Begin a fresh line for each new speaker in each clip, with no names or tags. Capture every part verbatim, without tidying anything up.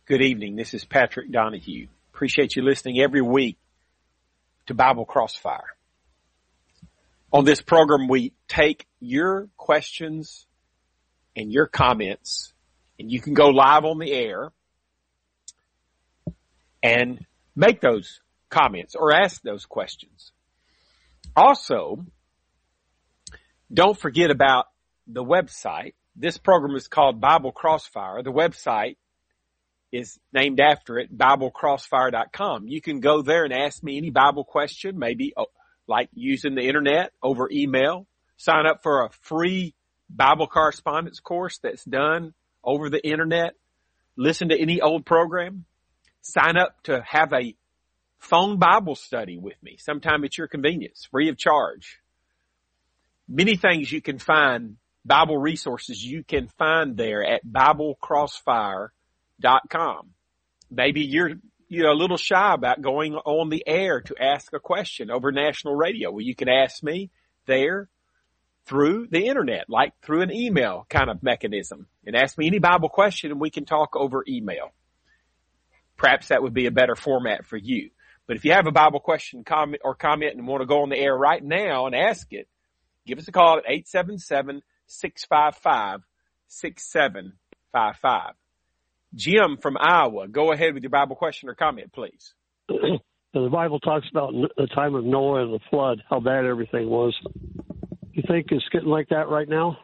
Good evening. This is Patrick Donahue. Appreciate you listening every week to Bible Crossfire. On this program, we take your questions and your comments, and you can go live on the air and make those comments or ask those questions. Also, don't forget about the website. This program is called Bible Crossfire. The website is named after it, Bible Crossfire dot com. You can go there and ask me any Bible question, maybe like using the internet over email. Sign up for a free Bible correspondence course that's done over the internet. Listen to any old program. Sign up to have a phone Bible study with me sometime at your convenience, free of charge. Many things you can find, Bible resources you can find there at Bible Crossfire dot com. Maybe you're you're a little shy about going on the air to ask a question over national radio. Well, you can ask me there through the internet, like through an email kind of mechanism, and ask me any Bible question and we can talk over email. Perhaps that would be a better format for you. But if you have a Bible question, comment, or comment and want to go on the air right now and ask it, give us a call at eight seven seven, six five five, six seven five five. Jim from Iowa, go ahead with your Bible question or comment, please.
The Bible talks about the time of Noah and the flood, how bad everything was. You think it's getting like that right now?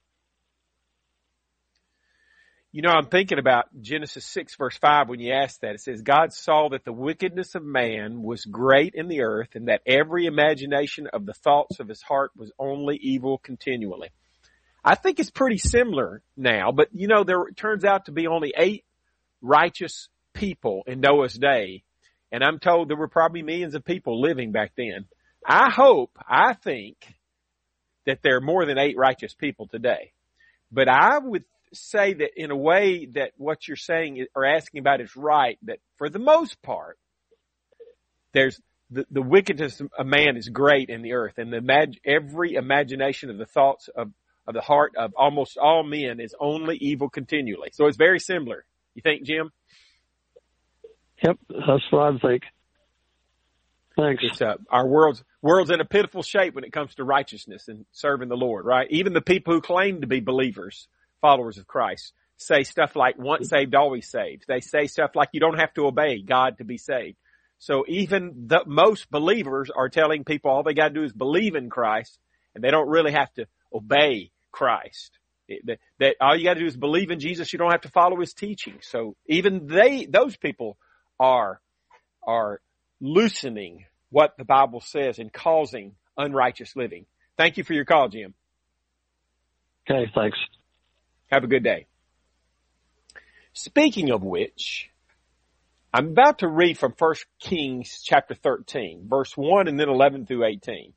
You know, I'm thinking about Genesis six, verse five, when you ask that. It says, God saw that the wickedness of man was great in the earth, and that every imagination of the thoughts of his heart was only evil continually. I think it's pretty similar now, but you know, there turns out to be only eight righteous people in Noah's day, and I'm told there were probably millions of people living back then. I hope, I think that there are more than eight righteous people today, but I would say that in a way that what you're saying or asking about is right, that for the most part, there's the, the wickedness of man is great in the earth, and the imag- every imagination of the thoughts of of the heart of almost all men is only evil continually. So it's very similar. You think, Jim?
Yep, that's what I think. Thanks.
It's, uh, our world's, world's in a pitiful shape when it comes to righteousness and serving the Lord, right? Even the people who claim to be believers, followers of Christ, say stuff like once saved, always saved. They say stuff like you don't have to obey God to be saved. So even the most believers are telling people all they got to do is believe in Christ, and they don't really have to obey Christ. It, that, that all you got to do is believe in Jesus. You don't have to follow his teaching. So even they, those people are, are loosening what the Bible says and causing unrighteous living. Thank you for your call, Jim.
Okay, thanks.
Have a good day. Speaking of which, I'm about to read from First Kings chapter thirteen, verse one and then eleven through eighteen.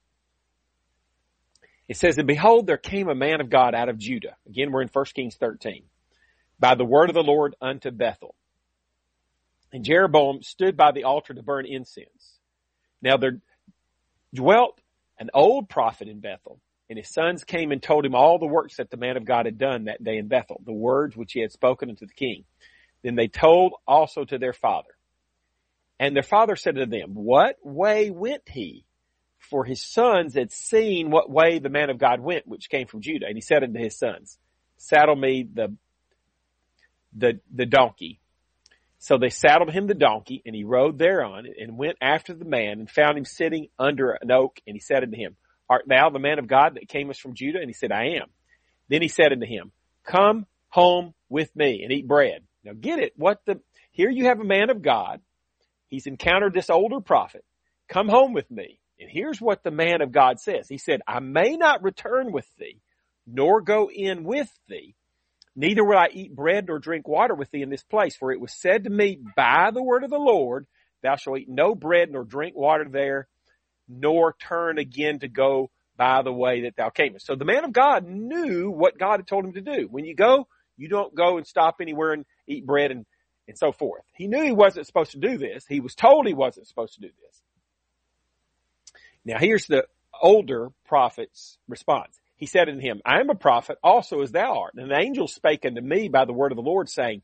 It says, and behold, there came a man of God out of Judah. Again, we're in First Kings thirteen. By the word of the Lord unto Bethel. And Jeroboam stood by the altar to burn incense. Now there dwelt an old prophet in Bethel, and his sons came and told him all the works that the man of God had done that day in Bethel, the words which he had spoken unto the king. Then they told also to their father. And their father said to them, what way went he? For his sons had seen what way the man of God went, which came from Judah. And he said unto his sons, saddle me the, the, the donkey. So they saddled him the donkey, and he rode thereon, and went after the man, and found him sitting under an oak. And he said unto him, art thou the man of God that camest from Judah? And he said, I am. Then he said unto him, come home with me and eat bread. Now get it. What the, here you have a man of God. He's encountered this older prophet. Come home with me. And here's what the man of God says. He said, I may not return with thee, nor go in with thee. Neither will I eat bread nor drink water with thee in this place. For it was said to me by the word of the Lord, thou shalt eat no bread nor drink water there, nor turn again to go by the way that thou camest. So the man of God knew what God had told him to do. When you go, you don't go and stop anywhere and eat bread and, and so forth. He knew he wasn't supposed to do this. He was told he wasn't supposed to do this. Now here's the older prophet's response. He said unto him, I am a prophet also as thou art. And an angel spake unto me by the word of the Lord, saying,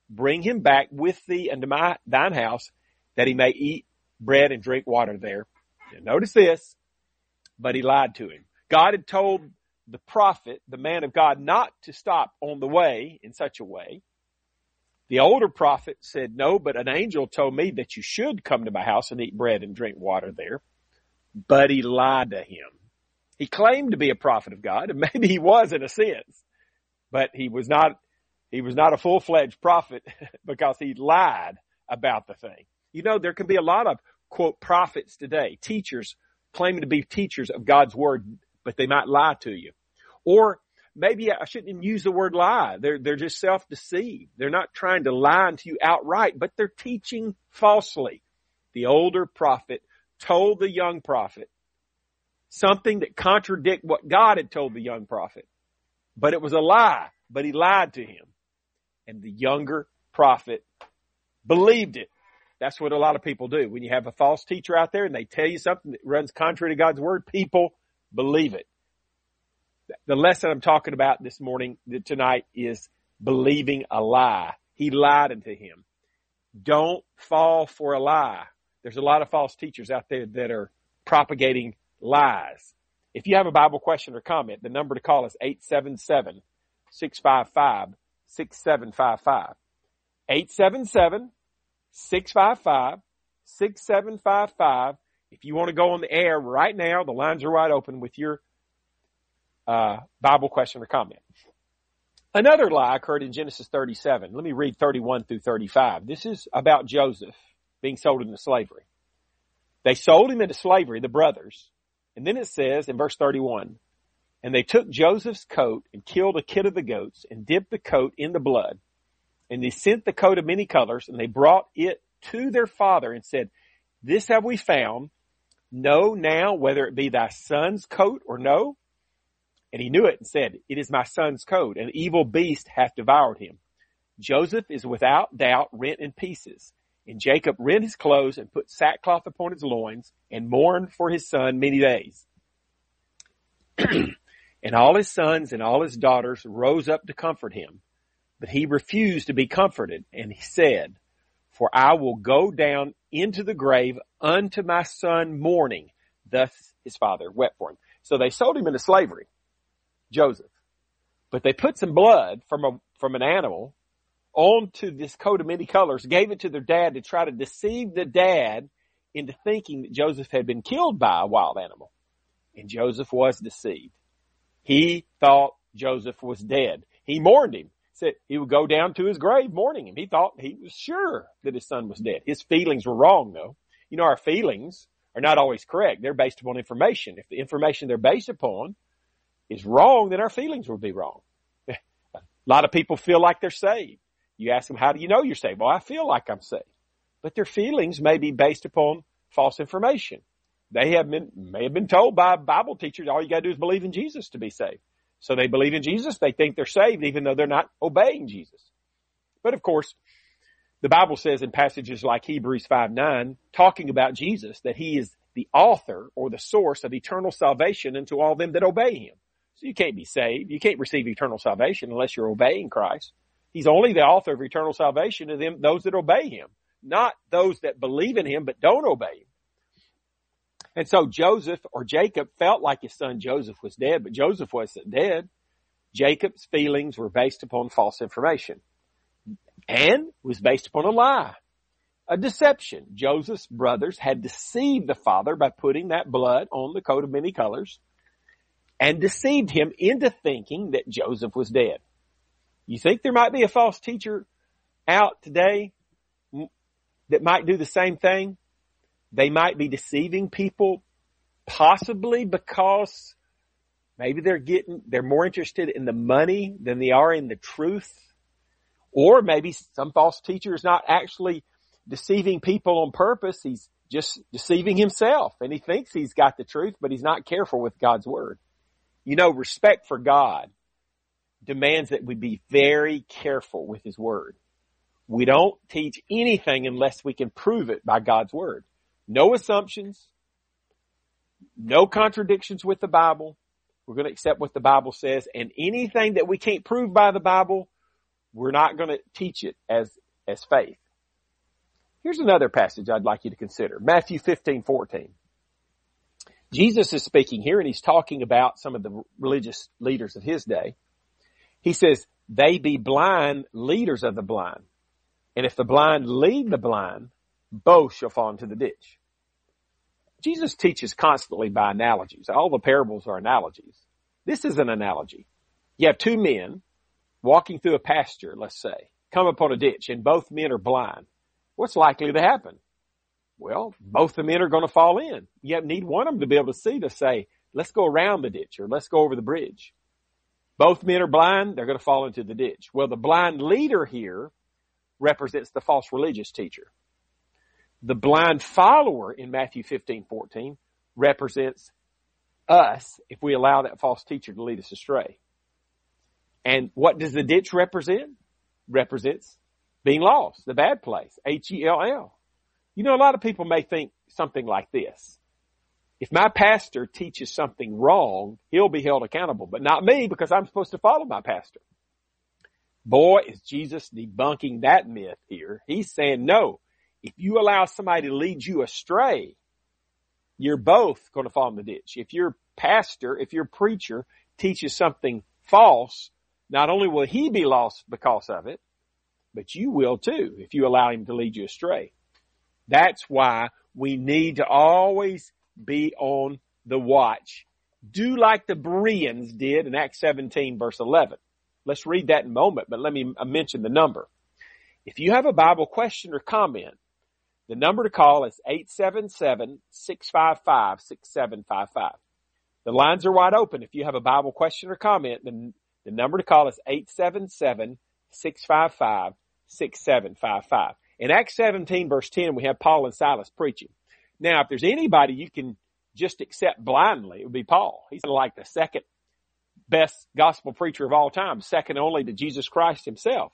bring him back with thee unto my thine house, that he may eat bread and drink water there. Now notice this, but he lied to him. God had told the prophet, the man of God, not to stop on the way in such a way. The older prophet said, no, but an angel told me that you should come to my house and eat bread and drink water there. But he lied to him. He claimed to be a prophet of God, and maybe he was in a sense, but he was not, he was not a full-fledged prophet because he lied about the thing. You know, there can be a lot of, quote, prophets today, teachers claiming to be teachers of God's word, but they might lie to you. Or maybe I shouldn't even use the word lie. They're, they're just self-deceived. They're not trying to lie to you outright, but they're teaching falsely. The older prophet told the young prophet something that contradicted what God had told the young prophet. But it was a lie, but he lied to him. And the younger prophet believed it. That's what a lot of people do. When you have a false teacher out there and they tell you something that runs contrary to God's word, people believe it. The lesson I'm talking about this morning, tonight, is believing a lie. He lied unto him. Don't fall for a lie. There's a lot of false teachers out there that are propagating lies. If you have a Bible question or comment, the number to call is eight seven seven, six five five, six seven five five. eight seven seven, six five five, six seven five five. If you want to go on the air right now, the lines are wide open with your uh, Bible question or comment. Another lie occurred in Genesis thirty-seven. Let me read thirty-one through thirty-five. This is about Joseph being sold into slavery. They sold him into slavery, the brothers. And then it says in verse thirty-one, and they took Joseph's coat and killed a kid of the goats and dipped the coat in the blood. And they sent the coat of many colors, and they brought it to their father and said, this have we found. Know now whether it be thy son's coat or no. And he knew it and said, it is my son's coat. An evil beast hath devoured him. Joseph is without doubt rent in pieces. And Jacob rent his clothes and put sackcloth upon his loins and mourned for his son many days. And all his sons and all his daughters rose up to comfort him. But he refused to be comforted. And he said, for I will go down into the grave unto my son mourning. Thus his father wept for him. So they sold him into slavery, Joseph. But they put some blood from a, from an animal onto this coat of many colors, gave it to their dad to try to deceive the dad into thinking that Joseph had been killed by a wild animal. And Joseph was deceived. He thought Joseph was dead. He mourned him. Said he would go down to his grave mourning him. He thought he was sure that his son was dead. His feelings were wrong, though. You know, our feelings are not always correct. They're based upon information. If the information they're based upon is wrong, then our feelings will be wrong. A lot of people feel like they're saved. You ask them, how do you know you're saved? Well, I feel like I'm saved. But their feelings may be based upon false information. They have been, may have been told by Bible teachers, all you got to do is believe in Jesus to be saved. So they believe in Jesus. They think they're saved even though they're not obeying Jesus. But of course, the Bible says in passages like Hebrews five nine, talking about Jesus, that he is the author or the source of eternal salvation unto all them that obey him. So you can't be saved. You can't receive eternal salvation unless you're obeying Christ. He's only the author of eternal salvation to them, those that obey him, not those that believe in him but don't obey him. And so Joseph or Jacob felt like his son Joseph was dead, but Joseph wasn't dead. Jacob's feelings were based upon false information and was based upon a lie, a deception. Joseph's brothers had deceived the father by putting that blood on the coat of many colors and deceived him into thinking that Joseph was dead. You think there might be a false teacher out today that might do the same thing? They might be deceiving people possibly because maybe they're getting, they're more interested in the money than they are in the truth. Or maybe some false teacher is not actually deceiving people on purpose. He's just deceiving himself and he thinks he's got the truth, but he's not careful with God's word. You know, respect for God demands that we be very careful with his word. We don't teach anything unless we can prove it by God's word. No assumptions, no contradictions with the Bible. We're going to accept what the Bible says, and anything that we can't prove by the Bible, we're not going to teach it as, as faith. Here's another passage I'd like you to consider. Matthew fifteen fourteen. Jesus is speaking here, and he's talking about some of the religious leaders of his day. He says, they be blind leaders of the blind. And if the blind lead the blind, both shall fall into the ditch. Jesus teaches constantly by analogies. All the parables are analogies. This is an analogy. You have two men walking through a pasture, let's say, come upon a ditch, and both men are blind. What's likely to happen? Well, both the men are going to fall in. You need one of them to be able to see, to say, let's go around the ditch, or let's go over the bridge. Both men are blind, they're going to fall into the ditch. Well, the blind leader here represents the false religious teacher. The blind follower in Matthew fifteen fourteen represents us if we allow that false teacher to lead us astray. And what does the ditch represent? Represents being lost, the bad place, H E L L. You know, a lot of people may think something like this. If my pastor teaches something wrong, he'll be held accountable, but not me, because I'm supposed to follow my pastor. Boy, is Jesus debunking that myth here. He's saying, no, if you allow somebody to lead you astray, you're both going to fall in the ditch. If your pastor, if your preacher teaches something false, not only will he be lost because of it, but you will too if you allow him to lead you astray. That's why we need to always be on the watch. Do like the Bereans did in Acts seventeen, verse eleven. Let's read that in a moment, but let me mention the number. If you have a Bible question or comment, the number to call is eight seven seven, six five five, six seven five five. The lines are wide open. If you have a Bible question or comment, then the number to call is eight seven seven, six five five, six seven five five. In Acts seventeen, verse ten, we have Paul and Silas preaching. Now, if there's anybody you can just accept blindly, it would be Paul. He's like the second best gospel preacher of all time, second only to Jesus Christ himself.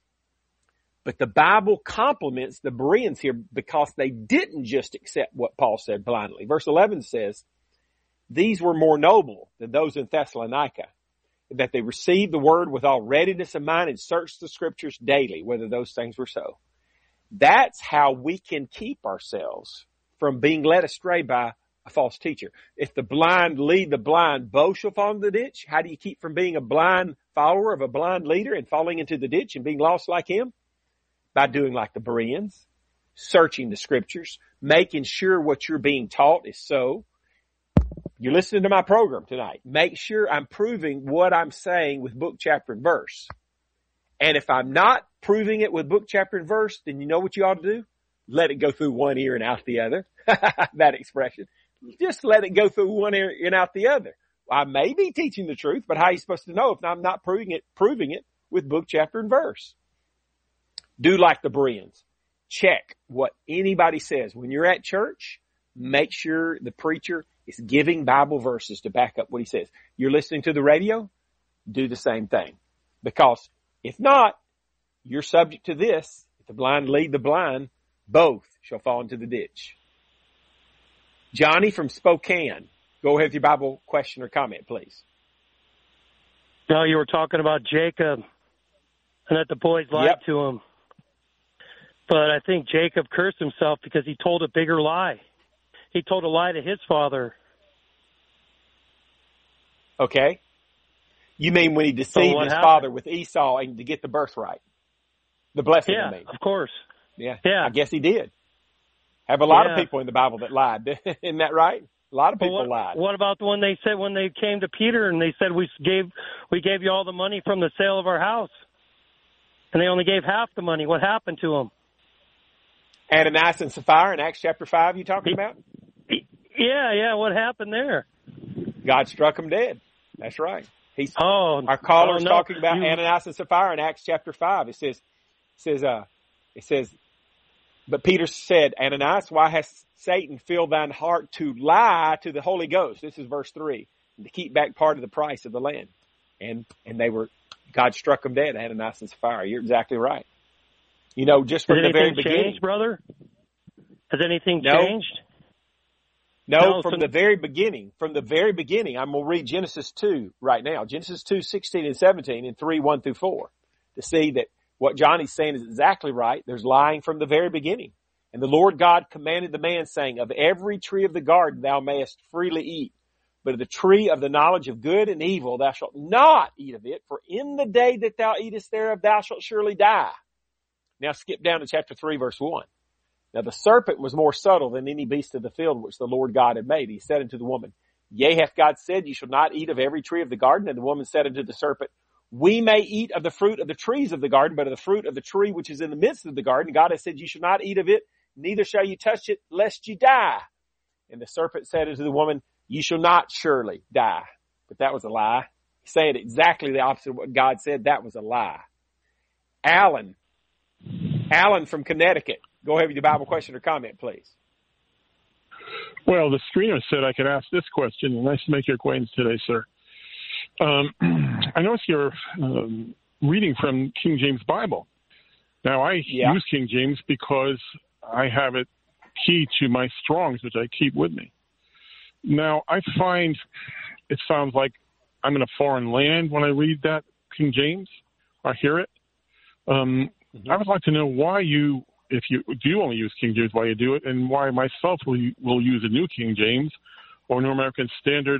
But the Bible compliments the Bereans here because they didn't just accept what Paul said blindly. Verse eleven says, these were more noble than those in Thessalonica, that they received the word with all readiness of mind and searched the scriptures daily, whether those things were so. That's how we can keep ourselves from being led astray by a false teacher. If the blind lead the blind, both shall fall into the ditch. How do you keep from being a blind follower of a blind leader and falling into the ditch and being lost like him? By doing like the Bereans, searching the scriptures, making sure what you're being taught is so. You're listening to my program tonight. Make sure I'm proving what I'm saying with book, chapter, and verse. And if I'm not proving it with book, chapter, and verse, then you know what you ought to do? Let it go through one ear and out the other. That expression. Just let it go through one ear and out the other. I may be teaching the truth, but how are you supposed to know if I'm not proving it, proving it with book, chapter, and verse? Do like the Bereans. Check what anybody says. When you're at church, make sure the preacher is giving Bible verses to back up what he says. You're listening to the radio? Do the same thing. Because if not, you're subject to this. If the blind lead the blind, both shall fall into the ditch. Johnny from Spokane, go ahead with your Bible question or comment, please.
No, you were talking about Jacob and that the boys lied
Yep.
to him. But I think Jacob cursed himself because he told a bigger lie. He told a lie to his father.
Okay. You mean when he deceived
So what
his
happened?
father with Esau and to get the birthright? The blessing,
Yeah,
I mean.
of course.
Yeah.
Yeah.
I guess he did. Have a lot
Yeah.
of people in the Bible that lied. Isn't that right? A lot of
But
people
what,
lied.
what about the one they said when they came to Peter and they said we gave we gave you all the money from the sale of our house, and they only gave half the money? What happened to them?
Ananias and Sapphira in Acts chapter five you talking about?
Yeah, yeah. What happened there?
God struck them dead. That's right. He's,
Oh,
our caller's
oh, no.
talking about
You-
Ananias and Sapphira in Acts chapter five. It says, it says, uh, it says, but Peter said, Ananias, why has Satan filled thine heart to lie to the Holy Ghost? This is verse three. To keep back part of the price of the land. And, and they were, God struck them dead, Ananias and Sapphira. You're exactly right. You know, just from
Has
the very
anything
beginning.
changed, brother? Has anything
No.
changed?
No,
No,
from
so-
the very beginning, from the very beginning, I'm going to read Genesis two right now. Genesis two, sixteen and seventeen and three, one through four. to see that what Johnny's saying is exactly right. There's lying from the very beginning. And the Lord God commanded the man, saying, of every tree of the garden thou mayest freely eat, but of the tree of the knowledge of good and evil thou shalt not eat of it, for in the day that thou eatest thereof thou shalt surely die. Now skip down to chapter three, verse one. Now the serpent was more subtle than any beast of the field which the Lord God had made. He said unto the woman, Yea, hath God said, Ye shall not eat of every tree of the garden? And the woman said unto the serpent, We may eat of the fruit of the trees of the garden, but of the fruit of the tree which is in the midst of the garden, God has said, Ye shall not eat of it, neither shall you touch it, lest ye die. And the serpent said unto the woman, Ye shall not surely die. But that was a lie. He said exactly the opposite of what God said. That was a lie. Alan. Alan from Connecticut. Go ahead with your Bible question or comment, please.
Well, the screener said I could ask this question. Nice to make your acquaintance today, sir. Um, I noticed you're um, reading from King James Bible. Now, I
yeah.
use King James because I have it key to my Strongs, which I keep with me. Now, I find it sounds like I'm in a foreign land when I read that King James. I hear it. Um, mm-hmm. I would like to know why you, if you do only use King James, why you do it, and why myself will, will use a New King James or New American Standard.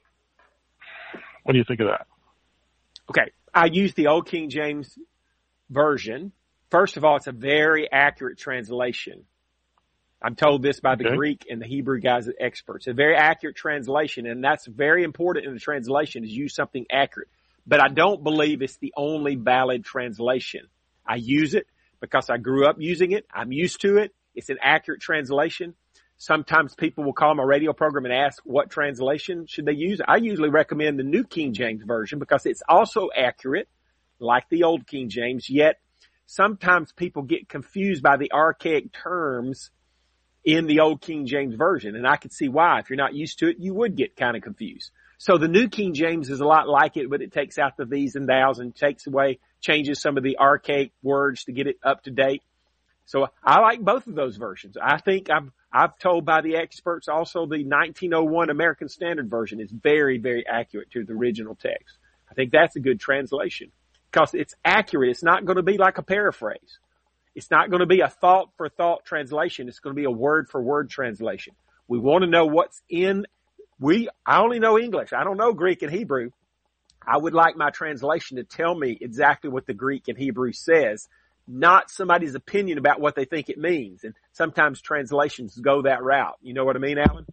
What do you think of that?
Okay. I use the Old King James Version. First of all, it's a very accurate translation. I'm told this by the okay. Greek and the Hebrew guys, experts. A very accurate translation, and that's very important in the translation, is use something accurate. But I don't believe it's the only valid translation. I use it because I grew up using it. I'm used to it. It's an accurate translation. Sometimes people will call my radio program and ask what translation should they use. I usually recommend the New King James Version because it's also accurate, like the Old King James, yet sometimes people get confused by the archaic terms in the Old King James Version, and I could see why. If you're not used to it, you would get kind of confused. So the New King James is a lot like it, but it takes out the these and thous and takes away, changes some of the archaic words to get it up to date. So I like both of those versions. I think I've, I've told by the experts also the nineteen oh one American Standard Version is very, very accurate to the original text. I think that's a good translation because it's accurate. It's not going to be like a paraphrase. It's not going to be a thought for thought translation. It's going to be a word for word translation. We want to know what's in, we, I only know English. I don't know Greek and Hebrew. I would like my translation to tell me exactly what the Greek and Hebrew says, not somebody's opinion about what they think it means. And sometimes translations go that route. You know what I mean, Alan?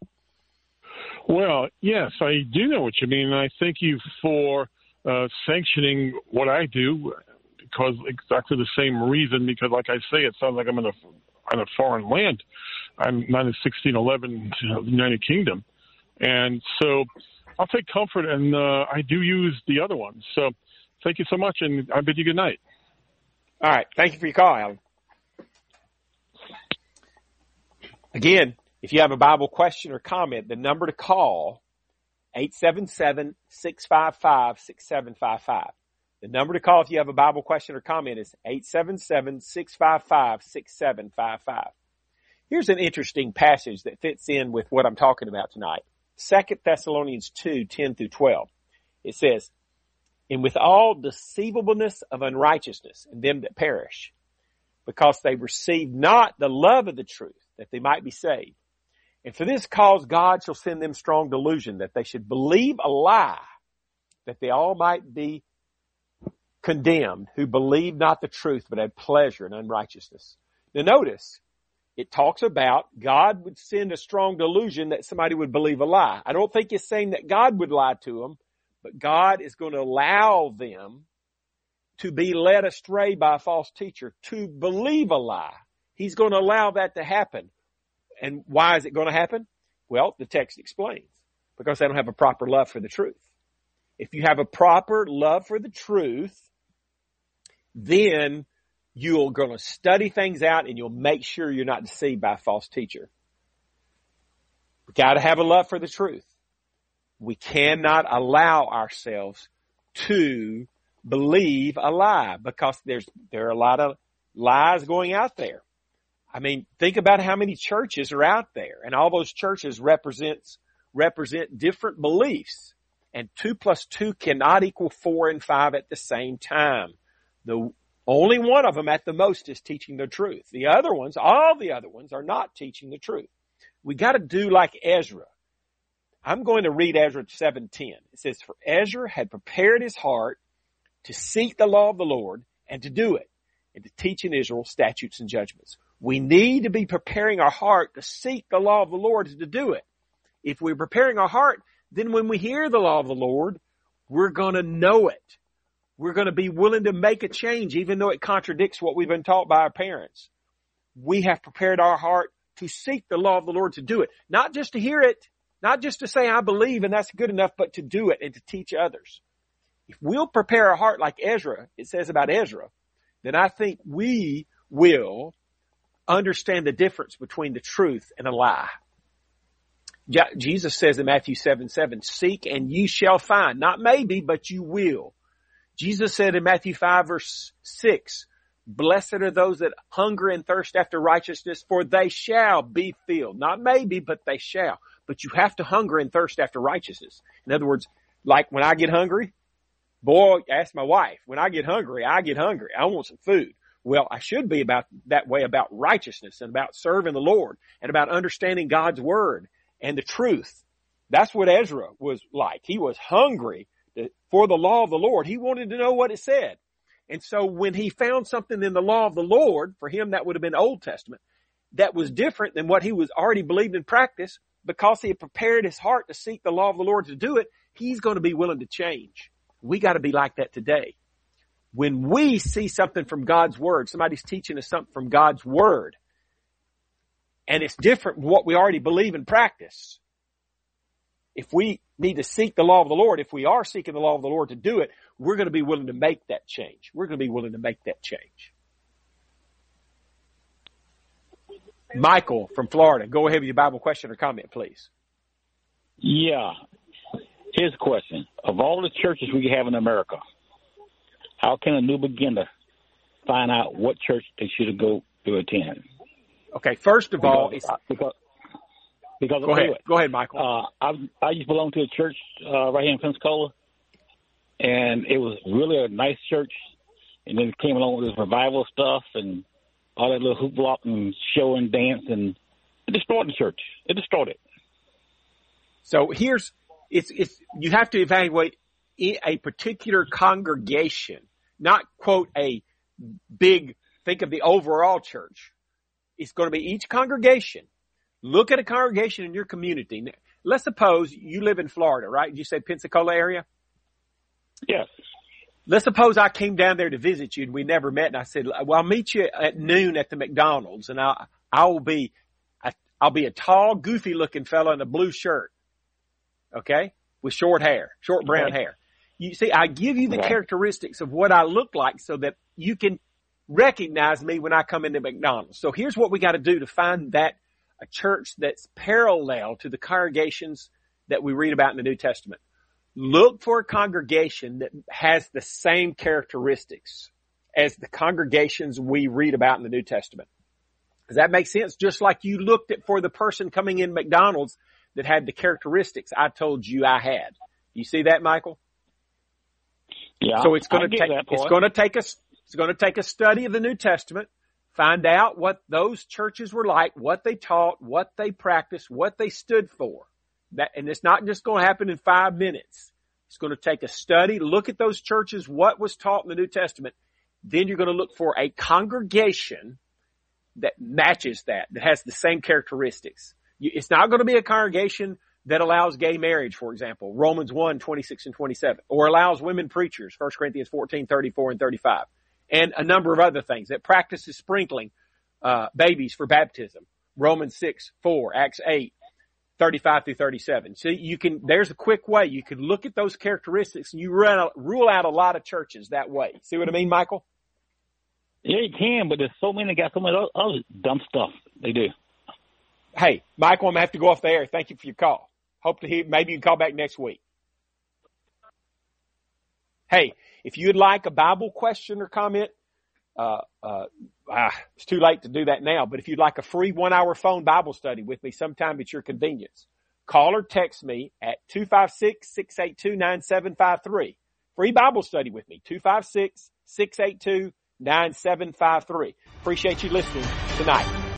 Well, yes, I do know what you mean. And I thank you for uh, sanctioning what I do. Because exactly the same reason, because like I say, it sounds like I'm in a, in a foreign land. I'm not in sixteen eleven United Kingdom. And so I'll take comfort, and uh, I do use the other one. So thank you so much, and I bid you good night.
All right. Thank you for your call, Alan. Again, if you have a Bible question or comment, the number to call, eight seven seven, six five five, six seven five five. The number to call if you have a Bible question or comment is eight seven seven, six five five, six seven five five. Here's an interesting passage that fits in with what I'm talking about tonight. Second Thessalonians two, ten through twelve. It says, And with all deceivableness of unrighteousness in them that perish, because they receive not the love of the truth, that they might be saved. And for this cause God shall send them strong delusion, that they should believe a lie, that they all might be condemned, who believed not the truth, but had pleasure in unrighteousness. Now notice, it talks about God would send a strong delusion that somebody would believe a lie. I don't think it's saying that God would lie to them, but God is going to allow them to be led astray by a false teacher, to believe a lie. He's going to allow that to happen. And why is it going to happen? Well, the text explains. Because they don't have a proper love for the truth. If you have a proper love for the truth, then you're going to study things out and you'll make sure you're not deceived by a false teacher. We've got to have a love for the truth. We cannot allow ourselves to believe a lie because there's, there are a lot of lies going out there. I mean, think about how many churches are out there, and all those churches represents, represent different beliefs. And two plus two cannot equal four and five at the same time. The Only one of them at the most is teaching the truth. The other ones, all the other ones, are not teaching the truth. We got to do like Ezra. I'm going to read Ezra seven ten. It says, for Ezra had prepared his heart to seek the law of the Lord and to do it, and to teach in Israel statutes and judgments. We need to be preparing our heart to seek the law of the Lord and to do it. If we're preparing our heart, then when we hear the law of the Lord, we're going to know it. We're going to be willing to make a change, even though it contradicts what we've been taught by our parents. We have prepared our heart to seek the law of the Lord, to do it. Not just to hear it, not just to say, I believe, and that's good enough, but to do it and to teach others. If we'll prepare our heart like Ezra, it says about Ezra, then I think we will understand the difference between the truth and a lie. Jesus says in Matthew seven seven, seek and you shall find. Not maybe, but you will. Jesus said in Matthew five verse six, blessed are those that hunger and thirst after righteousness, for they shall be filled. Not maybe, but they shall. But you have to hunger and thirst after righteousness. In other words, like when I get hungry, boy, ask my wife, when I get hungry, I get hungry. I want some food. Well, I should be about that way about righteousness and about serving the Lord and about understanding God's word and the truth. That's what Ezra was like. He was hungry for the law of the Lord. He wanted to know what it said. And so when he found something in the law of the Lord, for him that would have been Old Testament, that was different than what he was already believed in practice, because he had prepared his heart to seek the law of the Lord to do it, he's going to be willing to change. We got to be like that today. When we see something from God's word, somebody's teaching us something from God's word, and it's different from what we already believe and practice, if we need to seek the law of the Lord, if we are seeking the law of the Lord to do it, we're going to be willing to make that change. We're going to be willing to make that change. Michael from Florida, go ahead with your Bible question or comment, please.
Yeah. Here's a question. Of all the churches we have in America, how can a new beginner find out what church they should go to attend?
Okay, first of all,
because,
it's...
because, because
go ahead.
Anyway,
go ahead, Michael.
Uh, I, I used to belong to a church uh, right here in Pensacola, and it was really a nice church. And then it came along with this revival stuff and all that little hoopla and show and dance, and it destroyed the church. It destroyed it.
So here's, it's, it's, you have to evaluate a particular congregation, not quote a big, think of the overall church. It's going to be each congregation. Look at a congregation in your community. Let's suppose you live in Florida, right? Did you say Pensacola area?
Yes.
Let's suppose I came down there to visit you and we never met, and I said, well, I'll meet you at noon at the McDonald's, and I, I will be, I, I'll be a tall, goofy looking fella in a blue shirt. Okay? With short hair, short brown
Okay.
hair. You see, I give you the
Okay.
characteristics of what I look like so that you can recognize me when I come into McDonald's. So here's what we got to do to find that a church that's parallel to the congregations that we read about in the New Testament. Look for a congregation that has the same characteristics as the congregations we read about in the New Testament. Does that make sense? Just like you looked at for the person coming in McDonald's that had the characteristics I told you I had. You see that, Michael?
Yeah.
So it's going
I
to
get
take
that
it's
part.
going to take us it's going to take a study of the New Testament, find out what those churches were like, what they taught, what they practiced, what they stood for. That, and it's not just going to happen in five minutes. It's going to take a study, look at those churches, what was taught in the New Testament. Then you're going to look for a congregation that matches that, that has the same characteristics. It's not going to be a congregation that allows gay marriage, for example, Romans one, twenty-six and twenty-seven, or allows women preachers, First Corinthians fourteen, thirty-four and thirty-five, and a number of other things that practices sprinkling uh, babies for baptism, Romans six, four, Acts eight, thirty-five through thirty-seven. So you can, there's a quick way. You can look at those characteristics and you run out, rule out a lot of churches that way. See what I mean, Michael?
Yeah, you can, but there's so many got so many other dumb stuff they do.
Hey, Michael, I'm going to have to go off the air. Thank you for your call. Hope to hear, maybe you can call back next week. Hey, if you'd like a Bible question or comment, uh, uh, ah, it's too late to do that now, but if you'd like a free one hour phone Bible study with me sometime at your convenience, call or text me at two five six, six eight two, nine seven five three. Free Bible study with me, two five six, six eight two, nine seven five three. Appreciate you listening tonight.